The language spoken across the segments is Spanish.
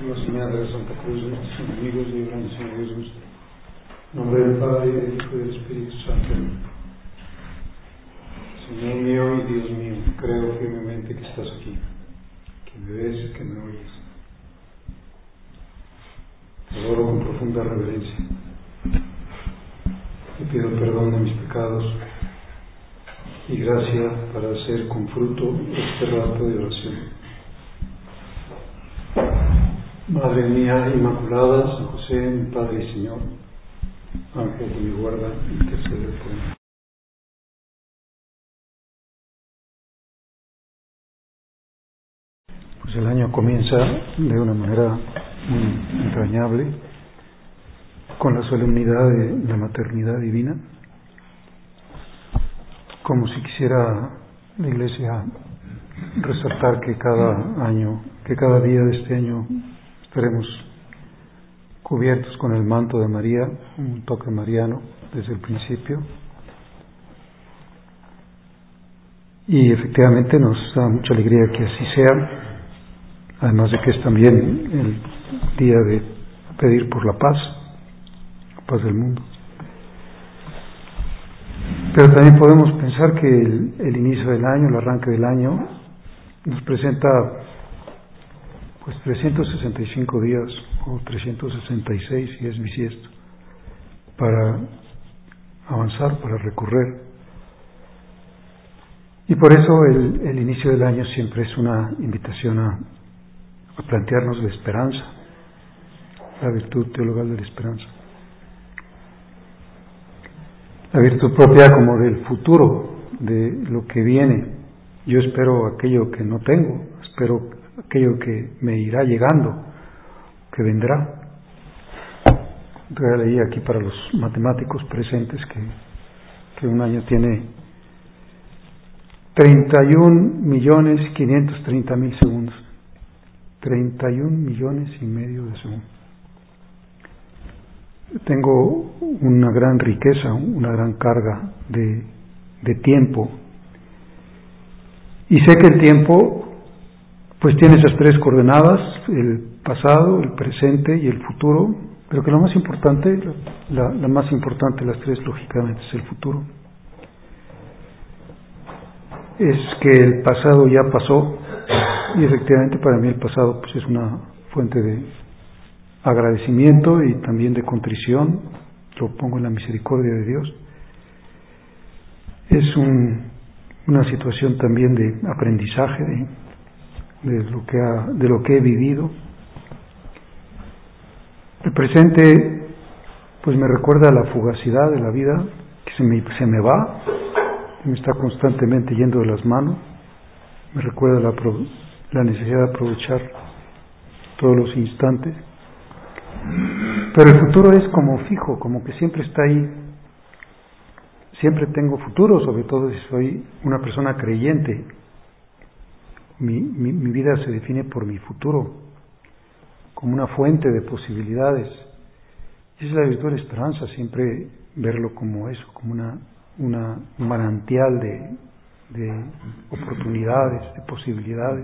Por la señal de la Santa Cruz de nuestros enemigos, líbranos, Señor Jesús. En nombre del Padre, del Hijo y del Espíritu Santo. Señor mío y Dios mío, creo firmemente que estás aquí, que me ves, que me oyes. Te adoro con profunda reverencia. Te pido perdón de mis pecados y gracia para hacer con fruto este rato de oración. Madre mía Inmaculada, San José, mi Padre y Señor, Ángel de mi guarda, intercede por mí. Pues el año comienza de una manera muy entrañable, con la solemnidad de la maternidad divina, como si quisiera la Iglesia resaltar que cada día de este año estaremos cubiertos con el manto de María, un toque mariano desde el principio. Y efectivamente nos da mucha alegría que así sea, además de que es también el día de pedir por la paz del mundo. Pero también podemos pensar que el inicio del año, el arranque del año, nos presenta pues 365 días o 366 si es bisiesto para avanzar, para recorrer. Y por eso el inicio del año siempre es una invitación a plantearnos la esperanza, la virtud teologal de la esperanza, la virtud propia como del futuro, de lo que viene. Yo espero aquello que no tengo, espero aquello que me irá llegando, que vendrá. Entonces leí aquí para los matemáticos presentes que un año tiene 31.530.000 segundos. 31 millones y medio de segundos. Tengo una gran riqueza, una gran carga de tiempo. Y sé que el tiempo pues tiene esas tres coordenadas, el pasado, el presente y el futuro, pero que lo más importante, la más importante de las tres lógicamente es el futuro. Es que el pasado ya pasó y efectivamente para mí el pasado pues es una fuente de agradecimiento y también de contrición, lo pongo en la misericordia de Dios. Es una situación también de aprendizaje de lo que he vivido. El presente pues me recuerda la fugacidad de la vida, que se me va, me está constantemente yendo de las manos. Me recuerda la necesidad de aprovechar todos los instantes. Pero el futuro es como fijo, como que siempre está ahí. Siempre tengo futuro, sobre todo si soy una persona creyente. Mi vida se define por mi futuro, como una fuente de posibilidades. Y esa es la virtud de la esperanza, siempre verlo como eso, como un manantial de oportunidades, de posibilidades.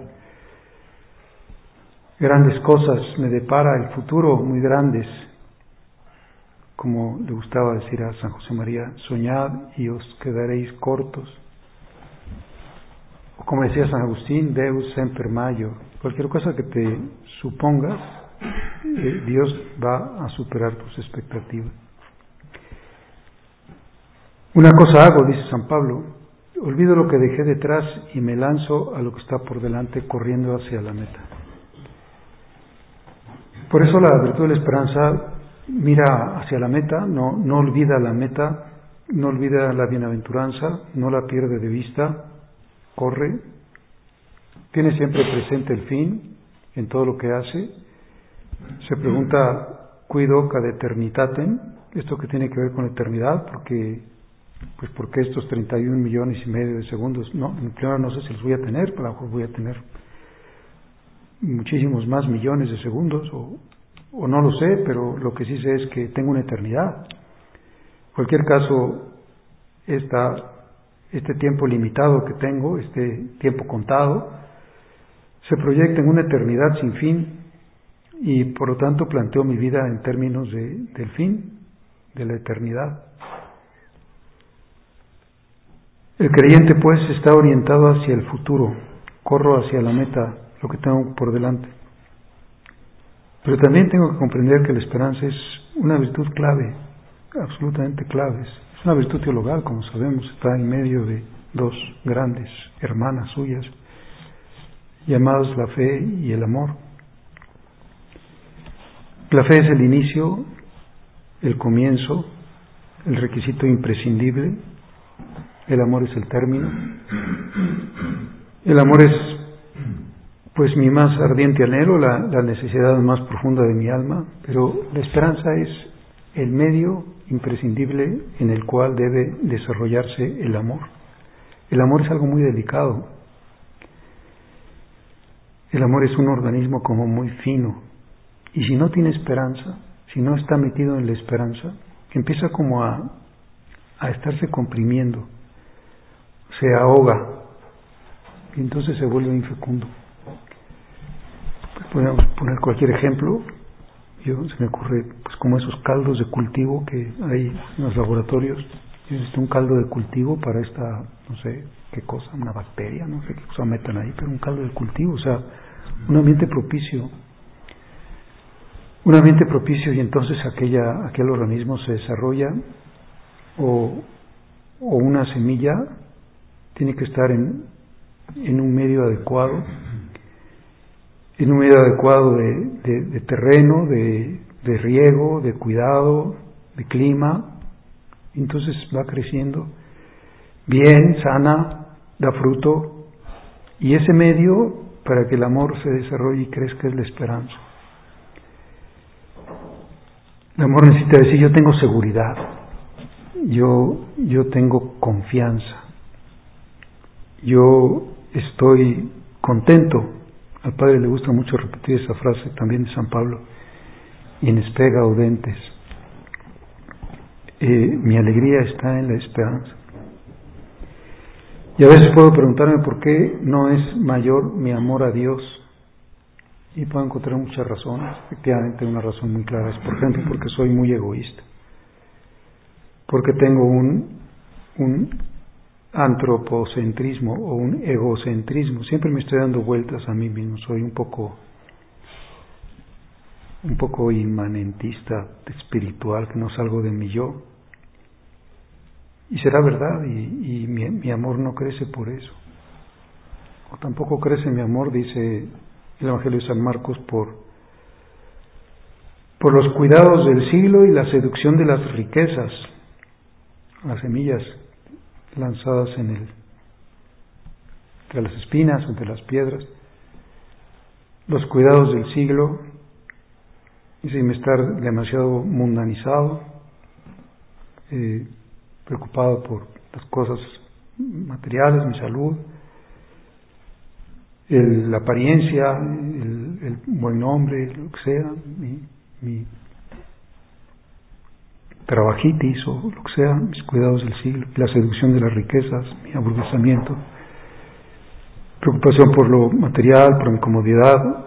Grandes cosas me depara el futuro, muy grandes. Como le gustaba decir a San José María, soñad y os quedaréis cortos. O como decía San Agustín, Deus semper major. Cualquier cosa que te supongas, Dios va a superar tus expectativas. Una cosa hago, dice San Pablo, olvido lo que dejé detrás y me lanzo a lo que está por delante, corriendo hacia la meta. Por eso la virtud de la esperanza mira hacia la meta, no olvida la meta, no olvida la bienaventuranza, no la pierde de vista, corre, tiene siempre presente el fin en todo lo que hace. Se pregunta, cuido ad eternitatem, esto que tiene que ver con la eternidad, porque estos 31 millones y medio de segundos, primero no sé si los voy a tener, pero a lo mejor voy a tener muchísimos más millones de segundos, o no lo sé, pero lo que sí sé es que tengo una eternidad. En cualquier caso, este tiempo limitado que tengo, este tiempo contado, se proyecta en una eternidad sin fin, y por lo tanto planteo mi vida en términos del fin, de la eternidad. El creyente pues está orientado hacia el futuro, corro hacia la meta, lo que tengo por delante. Pero también tengo que comprender que la esperanza es una virtud clave, absolutamente clave. Es una virtud teologal, como sabemos, está en medio de dos grandes hermanas suyas, llamadas la fe y el amor. La fe es el inicio, el comienzo, el requisito imprescindible. El amor es el término. El amor es pues mi más ardiente anhelo, la necesidad más profunda de mi alma, pero la esperanza es el medio imprescindible en el cual debe desarrollarse el amor. El amor es algo muy delicado. El amor es un organismo como muy fino, y si no tiene esperanza, si no está metido en la esperanza, empieza como a estarse comprimiendo, se ahoga, y entonces se vuelve infecundo. Podemos poner cualquier ejemplo. Se me ocurre pues como esos caldos de cultivo que hay en los laboratorios. Existe un caldo de cultivo para esta, no sé qué cosa, una bacteria, no sé qué cosa metan ahí, pero un caldo de cultivo, o sea, un ambiente propicio. Un ambiente propicio y entonces aquel organismo se desarrolla, o una semilla tiene que estar en un medio adecuado, de terreno, de riego, de cuidado, de clima. Entonces va creciendo bien, sana, da fruto, y ese medio para que el amor se desarrolle y crezca es la esperanza. El amor necesita decir: yo tengo seguridad, yo tengo confianza, yo estoy contento. Al Padre le gusta mucho repetir esa frase también de San Pablo: in spega audentes. Mi alegría está en la esperanza. Y a veces puedo preguntarme por qué no es mayor mi amor a Dios, y puedo encontrar muchas razones. Efectivamente, una razón muy clara es, por ejemplo, porque soy muy egoísta, porque tengo un antropocentrismo o un egocentrismo. Siempre me estoy dando vueltas a mí mismo. Soy un poco inmanentista, espiritual, que no salgo de mi yo. Y será verdad, y mi amor no crece por eso. O tampoco crece mi amor, dice el Evangelio de San Marcos, por los cuidados del siglo y la seducción de las riquezas, las semillas lanzadas entre las espinas, entre las piedras, los cuidados del siglo, y sin estar demasiado mundanizado, preocupado por las cosas materiales, mi salud, la apariencia, el buen nombre, lo que sea, mi trabajitis o lo que sea, mis cuidados del siglo, la seducción de las riquezas, mi aburguesamiento, preocupación por lo material, por mi comodidad.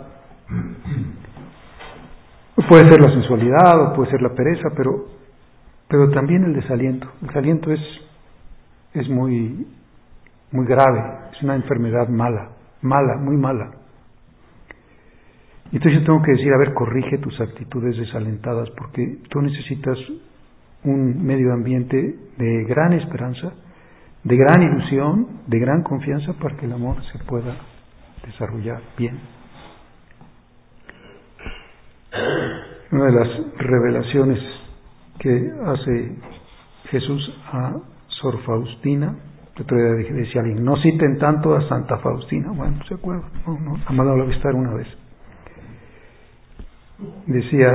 Puede ser la sensualidad o puede ser la pereza, pero también el desaliento. El desaliento es muy, muy grave, es una enfermedad mala, muy mala. Entonces yo tengo que decir: a ver, corrige tus actitudes desalentadas, porque tú necesitas un medio ambiente de gran esperanza, de gran ilusión, de gran confianza, para que el amor se pueda desarrollar bien. Una de las revelaciones que hace Jesús a Sor Faustina, el otro día decía alguien: no citen tanto a Santa Faustina. Bueno, ¿se acuerdan? No, nada más la voy a estar una vez. Decía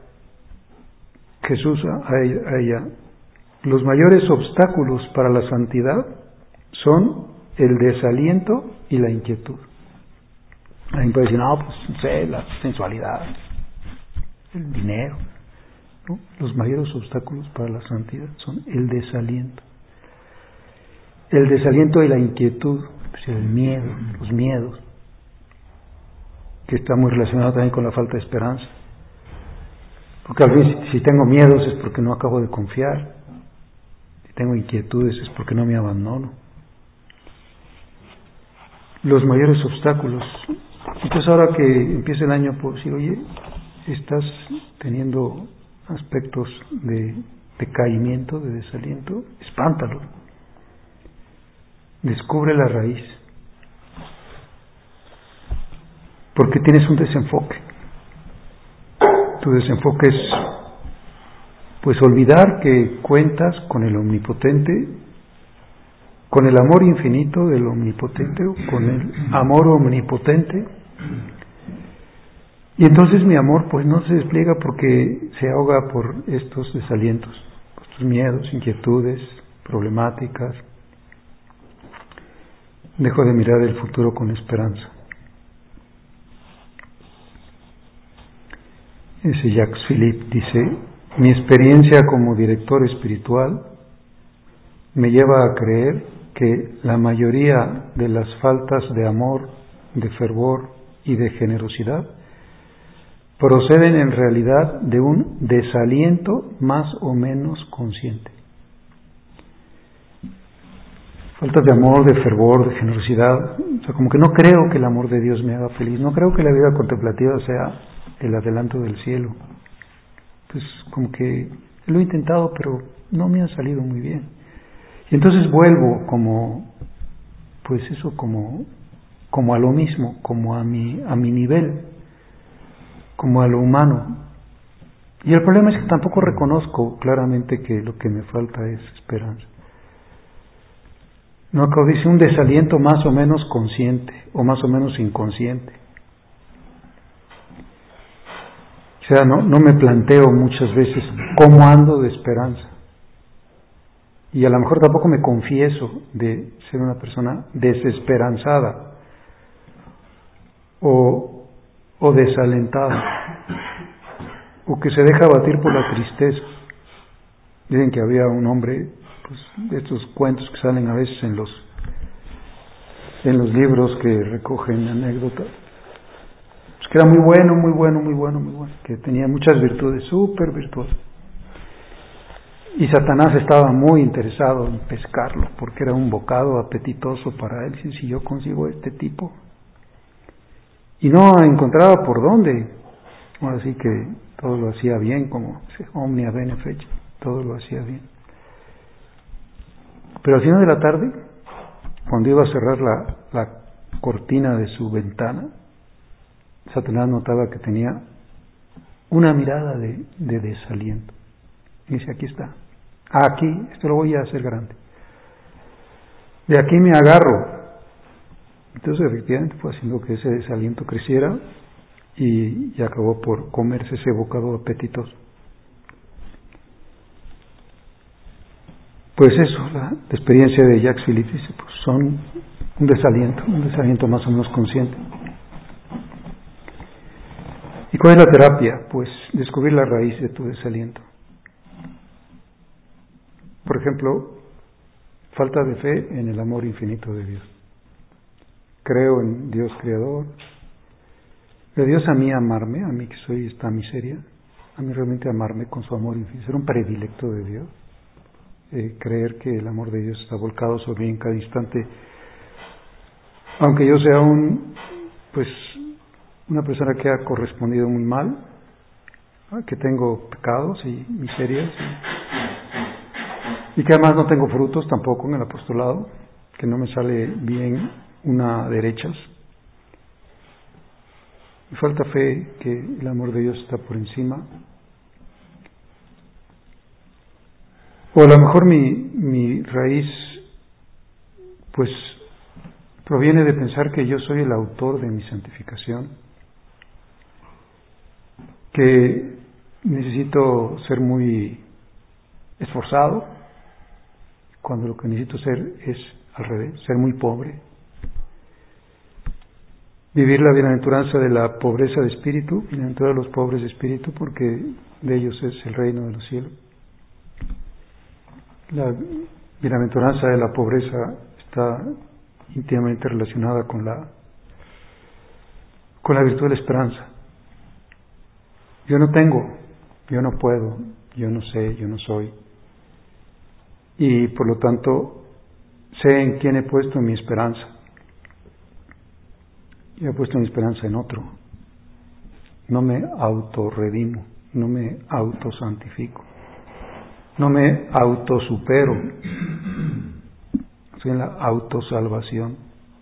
Jesús a ella: los mayores obstáculos para la santidad son el desaliento y la inquietud. Alguien puede decir: no, pues no sé, la sensualidad, el dinero, ¿no? Los mayores obstáculos para la santidad son el desaliento y la inquietud, pues el miedo, los miedos. que está muy relacionado también con la falta de esperanza. Porque a veces si tengo miedos es porque no acabo de confiar, si tengo inquietudes es porque no me abandono. Los mayores obstáculos. Entonces ahora que empieza el año, puedo decir, oye, estás teniendo aspectos de decaimiento, de desaliento, espántalo. Descubre la raíz. Porque tienes un desenfoque. Tu desenfoque es, pues, olvidar que cuentas con el Omnipotente, con el amor infinito del Omnipotente, o con el amor omnipotente. Y entonces mi amor, pues, no se despliega porque se ahoga por estos desalientos, estos miedos, inquietudes, problemáticas. Dejo de mirar el futuro con esperanza. Ese Jacques Philippe dice: mi experiencia como director espiritual me lleva a creer que la mayoría de las faltas de amor, de fervor y de generosidad proceden en realidad de un desaliento más o menos consciente. Faltas de amor, de fervor, de generosidad. O sea, como que no creo que el amor de Dios me haga feliz. No creo que la vida contemplativa sea el adelanto del cielo. Pues como que lo he intentado, pero no me ha salido muy bien. Y entonces vuelvo como, pues eso, como a lo mismo, como a mi nivel, como a lo humano. Y el problema es que tampoco reconozco claramente que lo que me falta es esperanza. No, acabo dice un desaliento más o menos consciente o más o menos inconsciente. O sea, no me planteo muchas veces cómo ando de esperanza. Y a lo mejor tampoco me confieso de ser una persona desesperanzada o desalentada, o que se deja abatir por la tristeza. Dicen que había un hombre, pues, de estos cuentos que salen a veces en los libros que recogen anécdotas, pues que era muy bueno, que tenía muchas virtudes, súper virtuoso. Y Satanás estaba muy interesado en pescarlo, porque era un bocado apetitoso para él. Si yo consigo este tipo, y no encontraba por dónde. Ahora sí que todo lo hacía bien, como omnia bene fecit, todo lo hacía bien. Pero al final de la tarde, cuando iba a cerrar la cortina de su ventana, Satanás notaba que tenía una mirada de desaliento. Y dice: aquí está, aquí, esto lo voy a hacer grande, de aquí me agarro. Entonces efectivamente fue haciendo que ese desaliento creciera y acabó por comerse ese bocado apetitoso. Pues eso, la experiencia de Jacques Philippe dice, pues son un desaliento más o menos consciente. ¿Y cuál es la terapia? Pues descubrir la raíz de tu desaliento. Por ejemplo, falta de fe en el amor infinito de Dios. Creo en Dios creador, de Dios a mí amarme, a mí que soy esta miseria, a mí realmente amarme con su amor infinito, ser un predilecto de Dios, creer que el amor de Dios está volcado sobre mí en cada instante, aunque yo sea una persona que ha correspondido muy mal, que tengo pecados y miserias, y que además no tengo frutos tampoco en el apostolado, que no me sale bien una derechas. Me falta fe que el amor de Dios está por encima. O a lo mejor mi raíz pues proviene de pensar que yo soy el autor de mi santificación, que necesito ser muy esforzado, cuando lo que necesito ser es al revés, ser muy pobre. Vivir la bienaventuranza de la pobreza de espíritu, bienaventurados los pobres de espíritu, porque de ellos es el reino de los cielos. La bienaventuranza de la pobreza está íntimamente relacionada con con la virtud de la esperanza. Yo no tengo, yo no puedo, yo no sé, yo no soy. Y por lo tanto, sé en quién he puesto mi esperanza. Yo he puesto mi esperanza en otro. No me autorredimo, no me autosantifico, no me autosupero. Estoy en la autosalvación.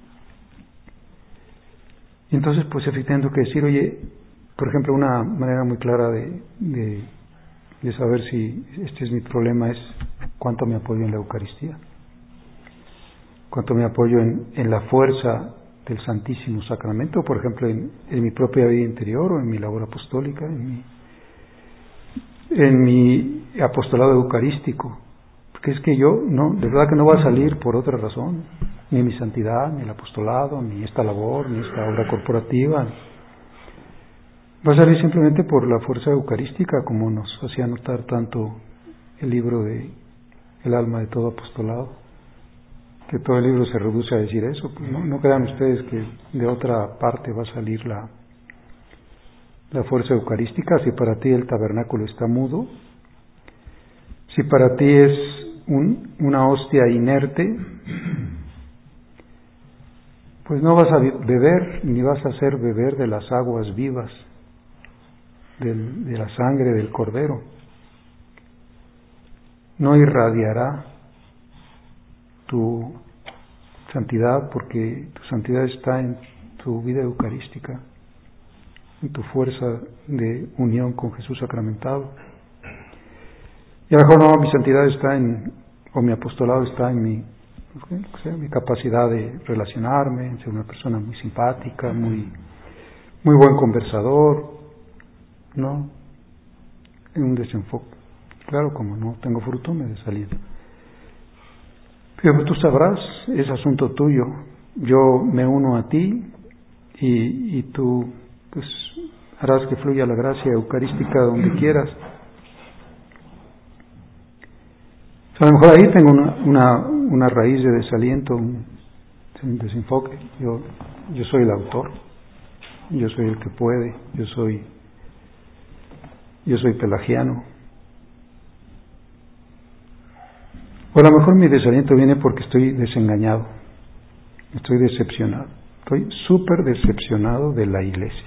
Y entonces, pues efectivamente tengo que decir, oye, por ejemplo, una manera muy clara de saber si este es mi problema es cuánto me apoyo en la Eucaristía, cuánto me apoyo en la fuerza del Santísimo Sacramento, por ejemplo, en mi propia vida interior o en mi labor apostólica, en mi apostolado eucarístico. Porque es que yo, no, de verdad que no va a salir por otra razón, ni mi santidad, ni el apostolado, ni esta labor, ni esta obra corporativa. Va a salir simplemente por la fuerza eucarística, como nos hacía notar tanto el libro de El alma de todo apostolado, que todo el libro se reduce a decir eso. Pues no crean ustedes que de otra parte va a salir la fuerza eucarística. Si para ti el tabernáculo está mudo, si para ti es una hostia inerte, pues no vas a beber ni vas a hacer beber de las aguas vivas, de la sangre del Cordero. No irradiará tu santidad, porque tu santidad está en tu vida eucarística, en tu fuerza de unión con Jesús sacramentado. Y a lo mejor no, mi santidad está o mi apostolado está en mi capacidad de relacionarme, en ser una persona muy simpática, muy buen conversador, ¿no? En un desenfoque. Claro, como no tengo fruto, me he de salir. Pero tú sabrás, es asunto tuyo. Yo me uno a ti y tú pues harás que fluya la gracia eucarística donde quieras. A lo mejor ahí tengo una raíz de desaliento, un desenfoque. Yo soy el autor, yo soy el que puede, yo soy pelagiano. O a lo mejor mi desaliento viene porque estoy desengañado, estoy decepcionado, estoy súper decepcionado de la Iglesia.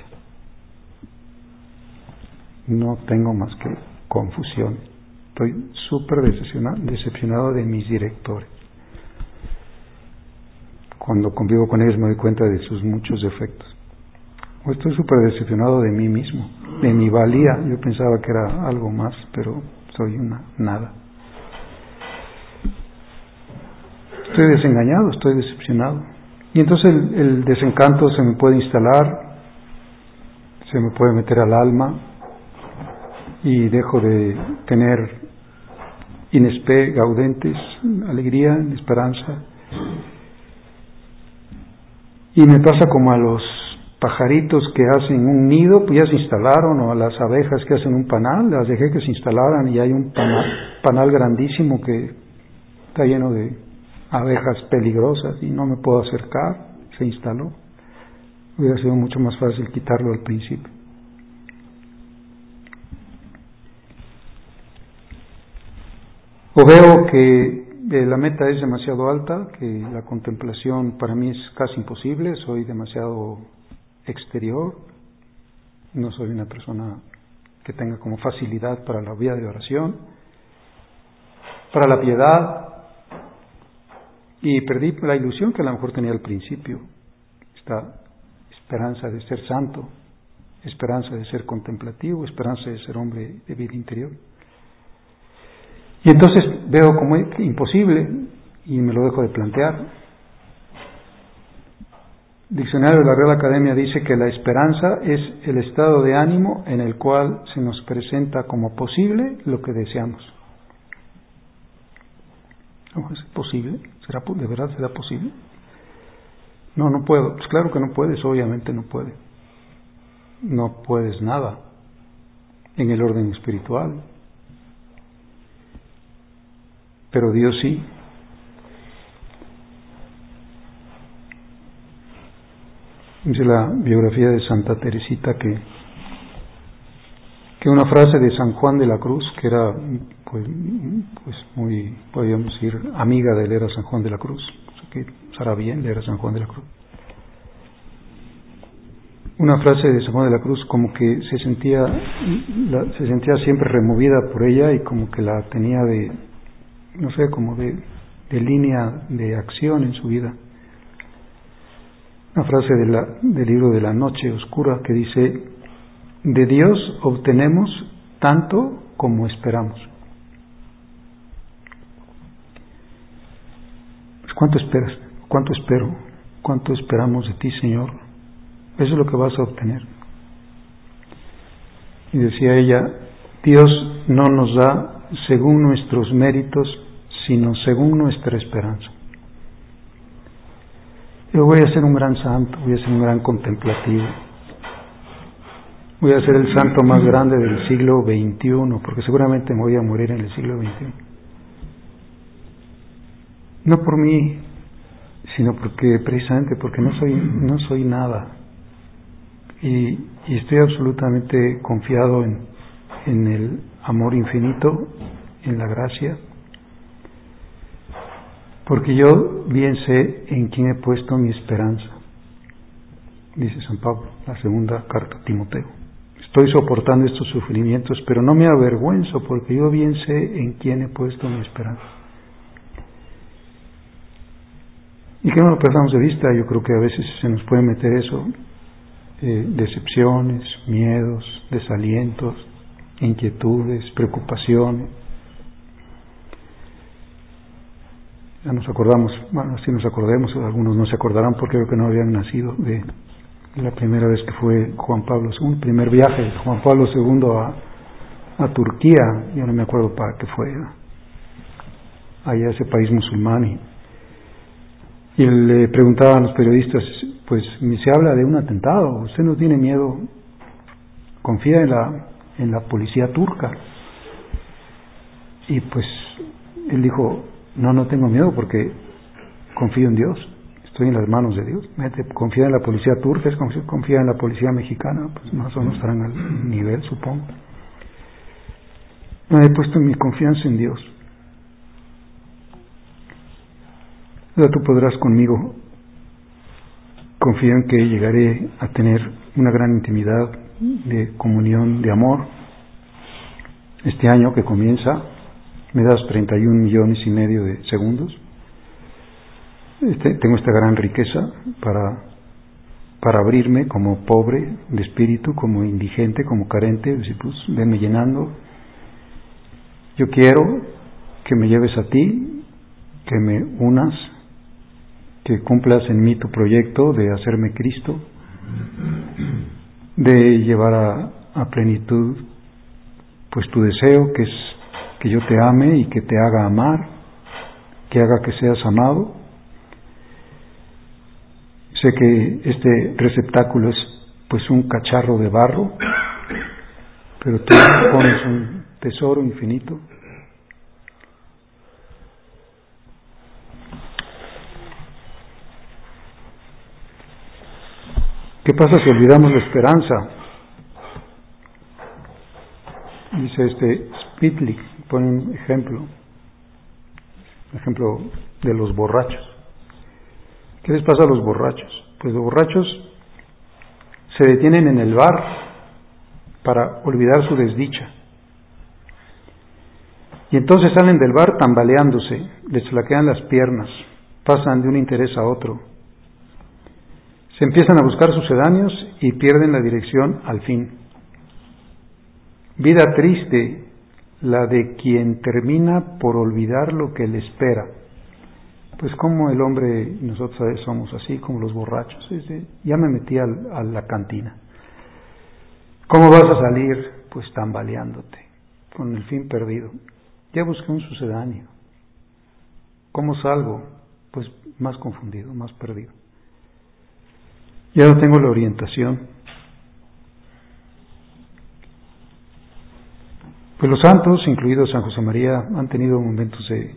No tengo más que confusión. Estoy súper decepcionado de mis directores. Cuando convivo con ellos me doy cuenta de sus muchos defectos. O estoy súper decepcionado de mí mismo, de mi valía. Yo pensaba que era algo más, pero soy una nada. Estoy desengañado, estoy decepcionado. Y entonces el desencanto se me puede instalar, se me puede meter al alma y dejo de tener inespe gaudentes, alegría, esperanza. Y me pasa como a los pajaritos que hacen un nido, pues ya se instalaron, o a las abejas que hacen un panal, las dejé que se instalaran y hay un panal grandísimo que está lleno de abejas peligrosas y no me puedo acercar, se instaló. Hubiera sido mucho más fácil quitarlo al principio. O veo que la meta es demasiado alta, que la contemplación para mí es casi imposible, soy demasiado exterior, no soy una persona que tenga como facilidad para la vida de oración, para la piedad, y perdí la ilusión que a lo mejor tenía al principio, esta esperanza de ser santo, esperanza de ser contemplativo, esperanza de ser hombre de vida interior. Y entonces veo como imposible y me lo dejo de plantear. El diccionario de la Real Academia dice que la esperanza es el estado de ánimo en el cual se nos presenta como posible lo que deseamos. ¿Es posible? ¿De verdad será posible? No puedo. Pues claro que no puedes, obviamente no puedes. No puedes nada en el orden espiritual. Pero Dios sí. Dice la biografía de Santa Teresita que una frase de San Juan de la Cruz, que era pues muy, podríamos decir, amiga de él, era San Juan de la Cruz, que será bien, era San Juan de la Cruz. Una frase de San Juan de la Cruz como que se sentía siempre removida por ella y como que la tenía de, no sé, como de línea de acción en su vida. Una frase del libro de la Noche Oscura que dice: de Dios obtenemos tanto como esperamos. Pues ¿cuánto esperas? ¿Cuánto espero? ¿Cuánto esperamos de ti, Señor? Eso es lo que vas a obtener. Y decía ella: Dios no nos da según nuestros méritos, sino según nuestra esperanza. Yo voy a ser un gran santo, voy a ser un gran contemplativo, voy a ser el santo más grande del siglo XXI, porque seguramente me voy a morir en el siglo XXI. No por mí, sino precisamente porque no soy nada. Y estoy absolutamente confiado en el amor infinito, en la gracia, porque yo bien sé en quién he puesto mi esperanza, dice San Pablo, la segunda carta a Timoteo. Estoy soportando estos sufrimientos, pero no me avergüenzo, porque yo bien sé en quién he puesto mi esperanza. Y que no lo perdamos de vista. Yo creo que a veces se nos puede meter eso, decepciones, miedos, desalientos, inquietudes, preocupaciones. Ya nos acordamos, bueno, si nos acordemos, algunos no se acordarán porque creo que no habían nacido, de la primera vez que fue Juan Pablo II, el primer viaje de Juan Pablo II a Turquía. Yo no me acuerdo para qué fue, allá ese país musulmán, y le preguntaban a los periodistas: pues se habla de un atentado, ¿usted no tiene miedo? ¿Confía en la policía turca? Y pues él dijo: no tengo miedo, porque confío en Dios, estoy en las manos de Dios. Confía en la policía turca, confía en la policía mexicana, pues más o menos estarán al nivel, supongo. No, he puesto mi confianza en Dios. Ahora tú podrás conmigo. Confío en que llegaré a tener una gran intimidad de comunión, de amor. Este año que comienza, me das 31 millones y medio de segundos. Tengo esta gran riqueza para abrirme como pobre de espíritu, como indigente, como carente. Decir, pues venme llenando. Yo quiero que me lleves a ti, que me unas, que cumplas en mí tu proyecto de hacerme Cristo, de llevar a plenitud pues tu deseo, que es que yo te ame y que te haga amar, que haga que seas amado. Sé que este receptáculo es pues un cacharro de barro, pero tú pones un tesoro infinito. ¿Qué pasa si olvidamos la esperanza? Dice Spitlik, pone un ejemplo de los borrachos. ¿Qué les pasa a los borrachos? Pues los borrachos se detienen en el bar para olvidar su desdicha. Y entonces salen del bar tambaleándose, les flaquean las piernas, pasan de un interés a otro. Se empiezan a buscar sucedáneos y pierden la dirección al fin. Vida triste la de quien termina por olvidar lo que le espera. Pues como el hombre, nosotros somos así, como los borrachos. Ya me metí a la cantina. ¿Cómo vas a salir? Pues tambaleándote, con el fin perdido. Ya busqué un sucedáneo. ¿Cómo salgo? Pues más confundido, más perdido. Ya no tengo la orientación. Pues los santos, incluido San José María, han tenido momentos de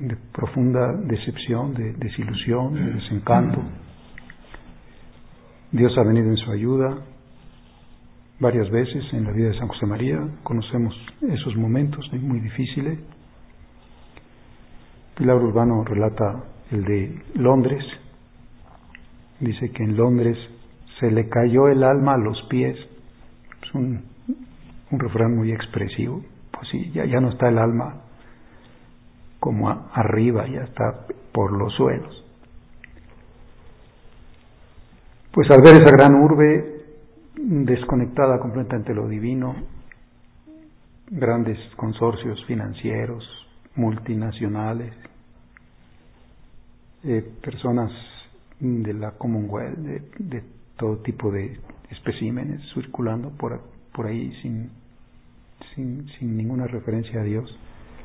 profunda decepción, de desilusión, de desencanto. Dios ha venido en su ayuda varias veces en la vida de San José María. Conocemos esos momentos muy difíciles. Pilar Urbano relata el de Londres. Dice que en Londres se le cayó el alma a los pies. Es un refrán muy expresivo. Pues sí, ya no está el alma como arriba, ya está por los suelos. Pues al ver esa gran urbe desconectada completamente de lo divino, grandes consorcios financieros, multinacionales, personas de la Commonwealth, de todo tipo de especímenes circulando por ahí sin ninguna referencia a Dios.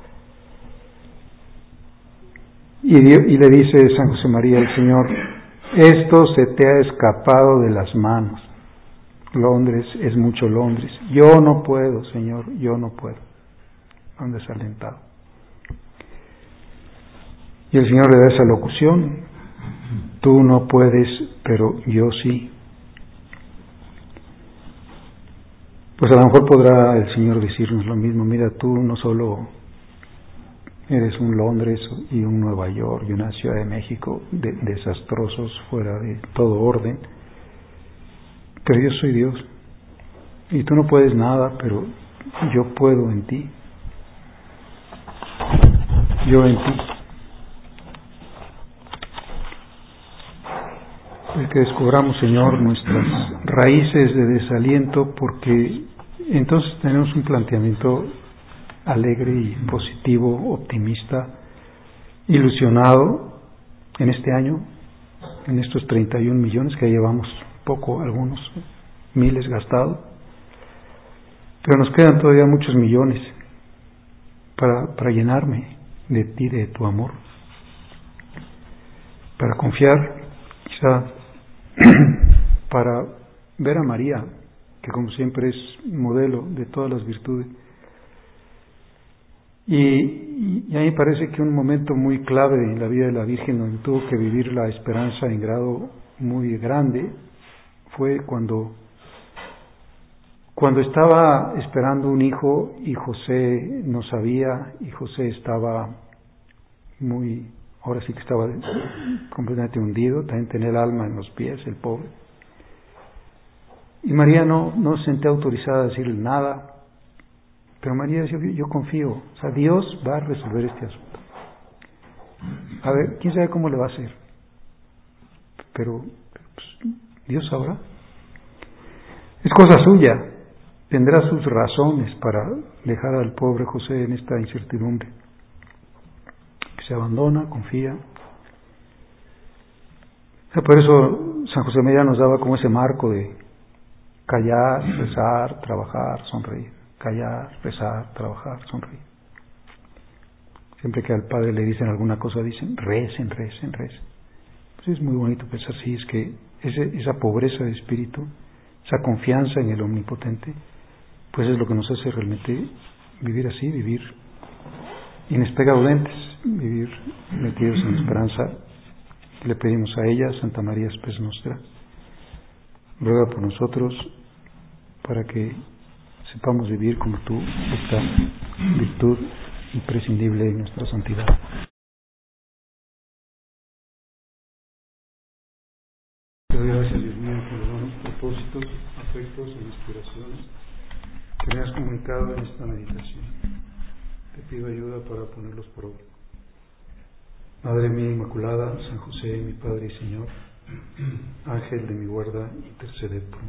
Y le dice San José María al Señor: esto se te ha escapado de las manos. Londres es mucho Londres. Yo no puedo, Señor, yo no puedo. Han desalentado. Y el Señor le da esa locución: tú no puedes, pero yo sí. Pues a lo mejor podrá el Señor decirnos lo mismo: mira, tú no solo eres un Londres y un Nueva York y una Ciudad de México desastrosos, fuera de todo orden, pero yo soy Dios y tú no puedes nada, pero yo puedo en ti, yo en ti. El que descubramos, Señor, nuestras raíces de desaliento, porque entonces tenemos un planteamiento alegre y positivo, optimista, ilusionado en este año, en estos 31 millones que llevamos, poco, algunos miles gastados, pero nos quedan todavía muchos millones para llenarme de ti, de tu amor, para confiar, quizá para ver a María, que como siempre es modelo de todas las virtudes. Y a mí me parece que un momento muy clave en la vida de la Virgen, donde tuvo que vivir la esperanza en grado muy grande, fue cuando estaba esperando un hijo y José no sabía, y José estaba ahora sí que estaba completamente hundido, también tenía el alma en los pies, el pobre. Y María no se sentía autorizada a decirle nada. Pero María decía: yo confío, o sea, Dios va a resolver este asunto. A ver, quién sabe cómo le va a hacer, pero pues, Dios sabrá. Es cosa suya, tendrá sus razones para dejar al pobre José en esta incertidumbre. Que se abandona, confía. O sea, por eso San José María nos daba como ese marco de callar, rezar, trabajar, sonreír. Callar, rezar, trabajar, sonreír. Siempre que al Padre le dicen alguna cosa, dicen: recen, recen, recen. Pues es muy bonito pensar, sí, es que esa pobreza de espíritu, esa confianza en el Omnipotente, pues es lo que nos hace realmente vivir así, vivir inespegaudentes, vivir metidos en esperanza. Le pedimos a ella, Santa María Spes Nostra, ruega por nosotros para que sepamos vivir como tú esta virtud imprescindible en nuestra santidad. Te doy gracias, Dios mío, por los buenos propósitos, afectos e inspiraciones que me has comunicado en esta meditación. Te pido ayuda para ponerlos por obra. Madre mía Inmaculada, San José, mi Padre y Señor, Ángel de mi guarda, interceded por mí.